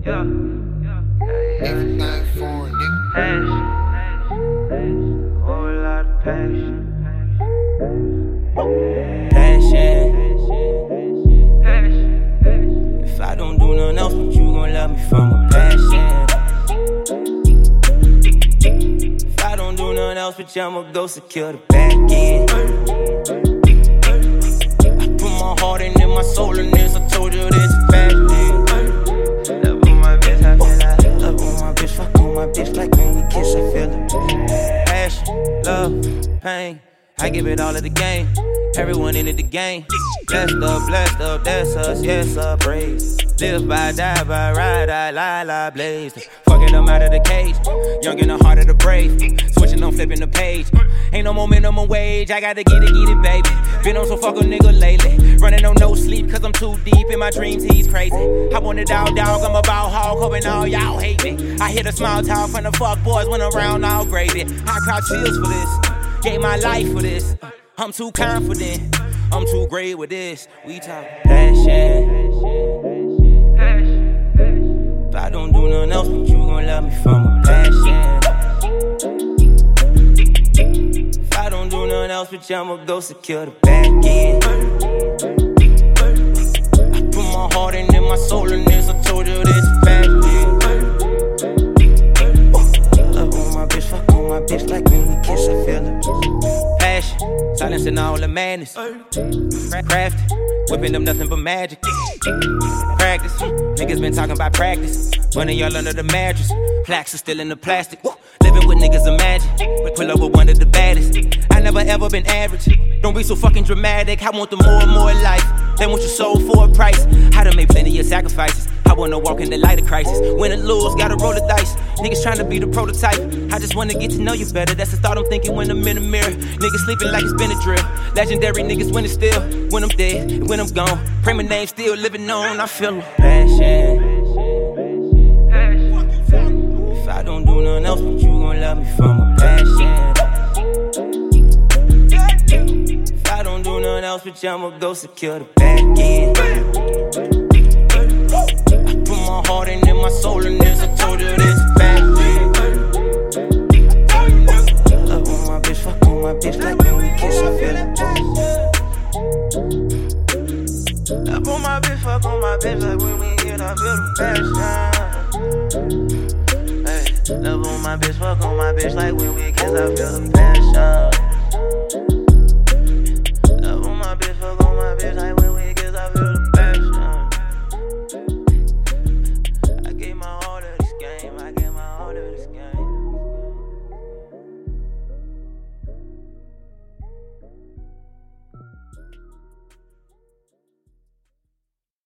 Everything for a nigga. Passion, whole lot of passion. If I don't do nothing else, but you gon' love me from a passion. If I don't do nothing else, but I'ma go secure the back end. I put my heart and my soul in this. I told you this passion. Love on my bitch, I feel like love on my bitch, fuck on my bitch like when we kiss, I feel it. Passion, love, pain. I give it all to the game. Everyone in it the game. Blessed up, that's us, yes, praise. Live by, die by, ride, I lie, blaze. Fucking them out of the cage. Young in the heart of the brave. Switching on, flipping the page. Ain't no more minimum wage. I gotta get it, baby. Been on some fuck a nigga lately. Running on no sleep, cause I'm too deep in my dreams, he's crazy. I want it all, dog, I'm about hog, hoping all y'all hate me. I hear the small talk from the fuck boys when around all gravy. I crowd chills for this. Gave my life for this. I'm too confident. I'm too great with this. We talk passion. If I don't do nothing else, but you gon' love me from a passion. If I don't do nothing else, but I'ma go secure the back end. I put my heart and my soul in this. I told you this passion. Love on my bitch, fuck on my bitch like when we kiss, I feel it. Passion, silencing all the madness. Crafting, whipping them nothing but magic. Practice, niggas been talking about practice. Running y'all under the mattress. Plaques are still in the plastic. Living with niggas imagine. Pull up with one of the baddest. I never ever been average. Don't be so fucking dramatic. I want the more and more life. They want your soul for a price. I done made plenty of sacrifices. I wanna walk in the light of crisis. Win and lose, gotta roll the dice. Niggas trying to be the prototype. I just wanna get to know you better. That's the thought I'm thinking when I'm in the mirror. Niggas sleeping like it's been a drill. Legendary niggas when it's still. When I'm dead, when I'm gone. Pray my name still living on. I feel passion. If I don't do nothing else, but you gon' love me from a passion. If I don't do nothing else, but I'ma go secure the back end. I put my heart and my soul in this. I told you this passion. Love on my bitch, fuck on my bitch like when we kiss, I feel it. Love on my bitch, fuck on my bitch like when we hit, I feel the passion. Love on my bitch, fuck on my bitch like when we kiss, I feel the passion.